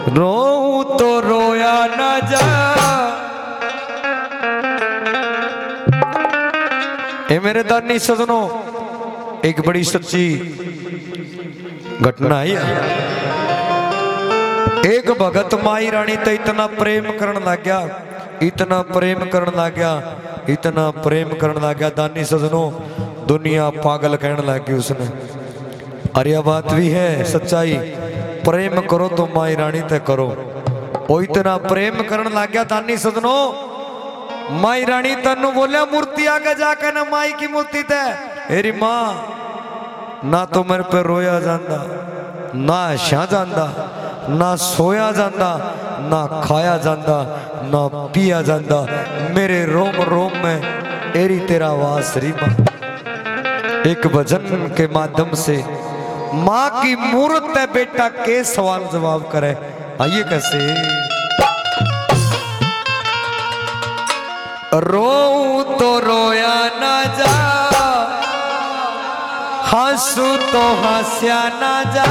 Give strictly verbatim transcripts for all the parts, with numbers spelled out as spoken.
रो तो रोया न जा। ए मेरे दानी सजनों, एक बड़ी सच्ची घटना है। एक भगत माई रानी तो इतना प्रेम करने लग गया, इतना प्रेम करने लग गया, इतना प्रेम करने लग गया। दानी सजनों, दुनिया पागल कहने लग गई उसने। अरे यह बात भी है सच्चाई, प्रेम करो तो माई रानी तय करो। वो इतना प्रेम करने लग गया दानी सजनों, माई रानी तनु बोलिया मूर्ति आगे जाकर ना माई की मूर्ति तय। मेरी माँ ना तो मेरे पे रोया जाता, ना हंसा जाता, ना सोया जाता, ना खाया जाता, ना पिया जाता। मेरे रोम रोम में एरी तेरा वास री माँ। एक भजन के माध्यम से माँ की मूर्त है बेटा के सवाल जवाब करे। आइए कैसे। रो तो रोया ना जा, हंसू तो हंस्या ना जा,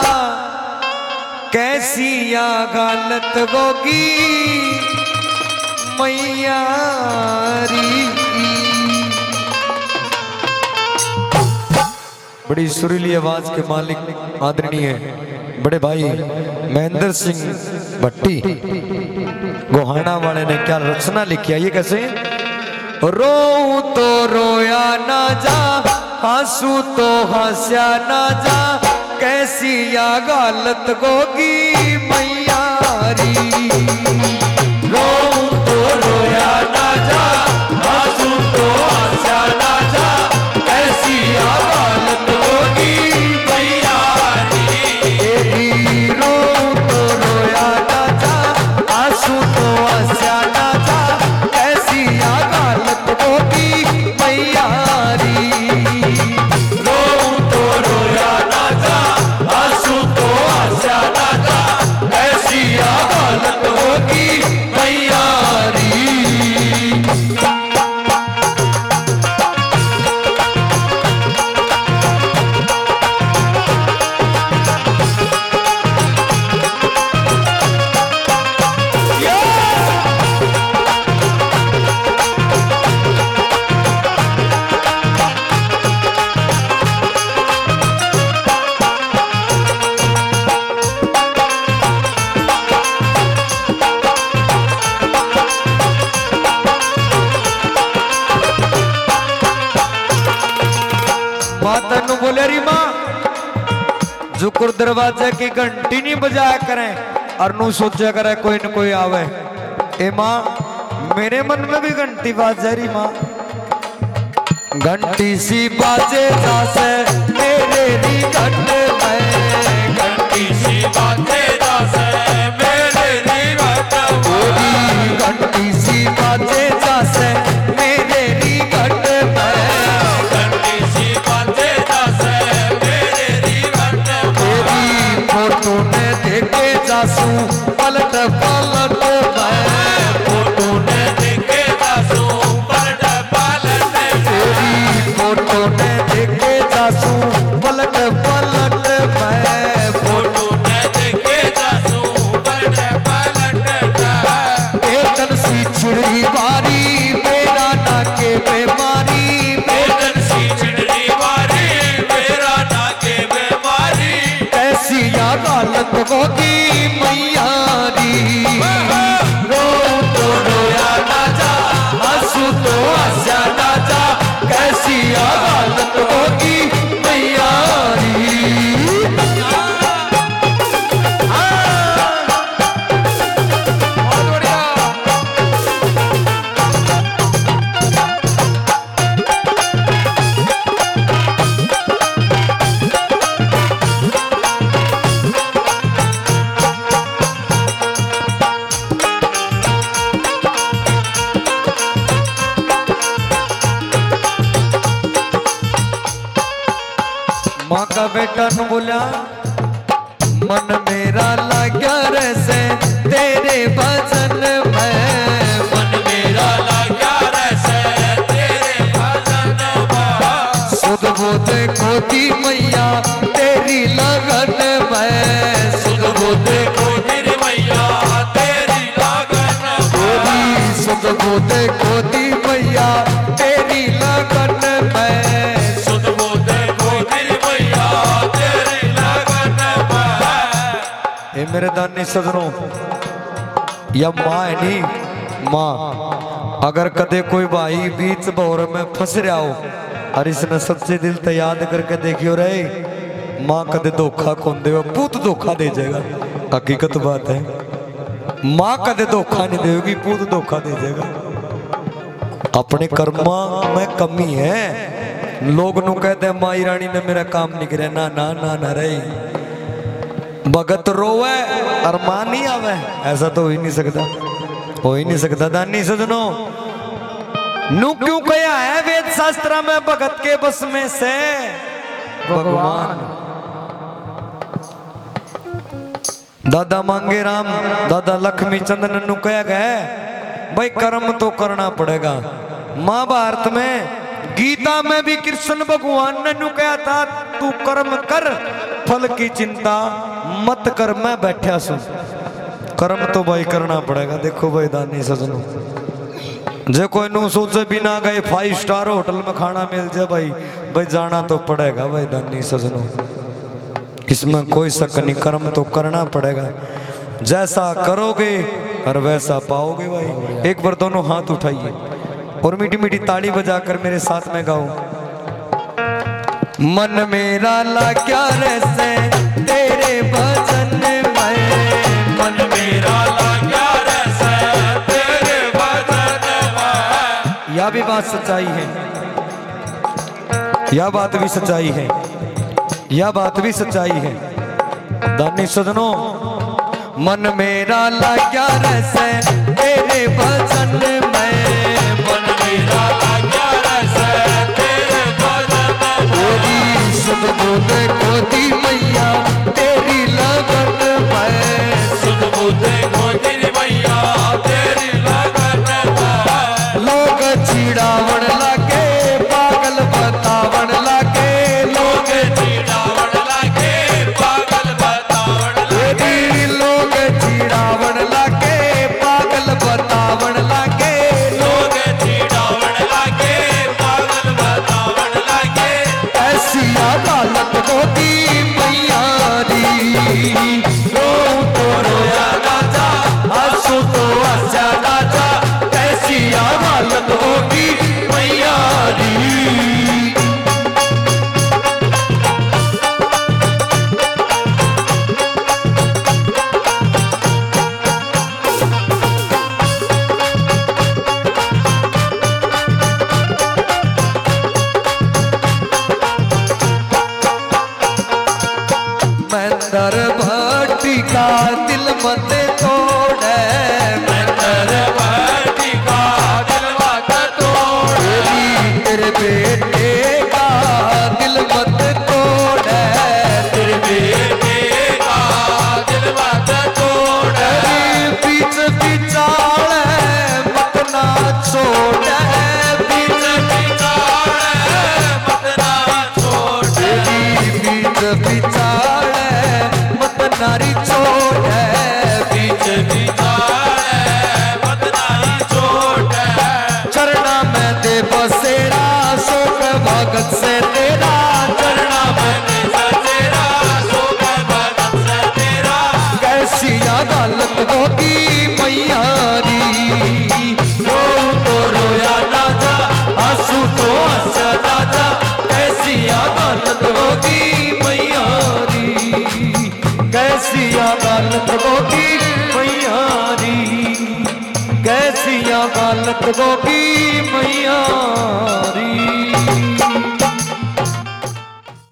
कैसी या गालत होगी मैया री। बड़ी सुरीली आवाज के मालिक आदरणीय बड़े भाई महेंद्र सिंह भट्टी गोहाना वाले ने क्या रचना लिखी है। ये कैसे। रो तो रोया ना जा, हंसू तो हंस्या ना जा, कैसी या गालत होगी मैया री। रो तो रोया ना जा, हंसू तो हंस्या ना जा, कैसी या गालत होगी मैया री। रो तो रोया ना जा, हंसू तो हंस्या ना जा, कैसी या गालत होगी मैया री। रो तो रोया ना जा, हंसू तो हंस्या ना जा, कैसी या गालत होगी मैया री। माता नु बोले री माँ, जुकुर दरवाजे की घंटी नहीं बजाया करें और नु सोचा करे कोई न कोई आवे। ए माँ, मेरे मन में भी घंटी बाजे री माँ। घंटी सी बाजे जासे मेरे री घट में, घंटी सी बाजे जासे मेरे री घट में, घंटी सी बाजे जासे मेरे री घट में, फोटो ने देखे जासू पलट पलट मैं, फोटो ने देखे जासू पलट पलट तेरी, फोटो ने देखे जासू पलट पलट मैं, फोटो ने देखे जासू पलट पलट मैं। एकदम सी चिड़ी बारी मेरा नाके बेमारी, एकदम सी चिड़ी बारी मेरा नाके बेमारी, कैसी या गालत होगी मैया री। रो तो रोया ना जा, हंसू तो हंस्या ना जा, कैसी या गालत होगी मैया री। माँ का बेटा नु बोला, मन मेरा लाग्या रैसे तेरे भजन में, मन मेरा लाग्या रैसे तेरे भजन में, सुध बुध खोती मैया तेरी लगन में, सुध बुध खोती दानी सजनों या माँ है नहीं माँ, अगर कदे कोई भाई बीच भौर में फंस रहा हो और इसने सच्चे दिल तो याद करके देखियो रे, माँ कदे धोखा कौन दे, पूत धोखा दे जाएगा। हकीकत बात है, माँ कदे धोखा नहीं देगी, पूत धोखा दे जाएगा। अपने कर्मा में कमी है। लोग नु कहते हैं माई रानी ने मेरा काम नहीं करे, ना ना ना ना रे, भगत रोवे और मां नहीं आवे, ऐसा तो हो ही नहीं सकता, हो ही नहीं सकता। दानी सजनों नु क्यों कहा है वेद शास्त्र में, भगत के बस में से भगवान। दादा मांगे राम, दादा लक्ष्मी चंदन नु कहा गया भाई कर्म तो करना पड़ेगा। महाभारत में गीता में भी कृष्ण भगवान ने नु कहा था तू कर्म कर, फल की चिंता मत कर, मैं बैठा सु। कर्म तो भाई करना पड़ेगा। देखो भाई दानी सजनों, जे कोई नु सोचे बिना गए फाइव स्टार होटल में खाना मिल जाए भाई, भाई जाना तो पड़ेगा भाई दानी सजनों, इसमें कोई शक नहीं। कर्म तो करना पड़ेगा, जैसा करोगे और वैसा पाओगे भाई। एक बार दोनों हाथ उठाइए और मीठी मीठी ताली बजाकर मेरे साथ में गाओ। मन मेरा लाग्या रैसे तेरे भजन में, मन मेरा लाग्या रैसे तेरे भजन में। यह भी बात सच्चाई है, यह बात भी सच्चाई है, यह बात भी सच्चाई है। दानी सजनों मन मेरा लाग्या रैसे तेरे भजन में, मन मेरा लाग्या रैसे तेरे भजन में। गोदी सुध बोले गोदी मैया तेरी लगन में, सुध बोले गोदी मैया तेरी लगन में। लोग चिड़ावण लागे पागल बतावण लागे, लोग चिड़ावण लागे पागल बतावण लागे, लोग चिड़ावण लागे पागल बतावण लागे, लोग चिड़ावण लागे पागल बतावण लागे। ऐसी अदालत होती मैया री, रो तो रोया राजा हंसो तो हंसा राजा, ऐसी अदालत होगी मैया री। मंदर भट्टी का दिल मत तोड़े, मंदर भट्टी का दिल मत तोड़े, तेरे बेटे का दिल मत तोड़े, तेरे बेटे का दिल मत तोड़े। बीच बिचाले मत ना छोड़े, बीच बिचाले मत ना छोड़े, बीच बिचाले नारी छोड़ है, बीच बिचारे मत नारी छोड़ है। चरना में दे बसेरा शोक भगत से तेरा, चरना में दे बसेरा शोक भगत से तेरा। कैसी अदालत होगी मैया री, रो तो रोया राजा हंसू तो हंसा राजा, कैसी अदालत होगी मैया री, कैसी अदालत होगी मैया री, कैसी अदालत होगी मैया री।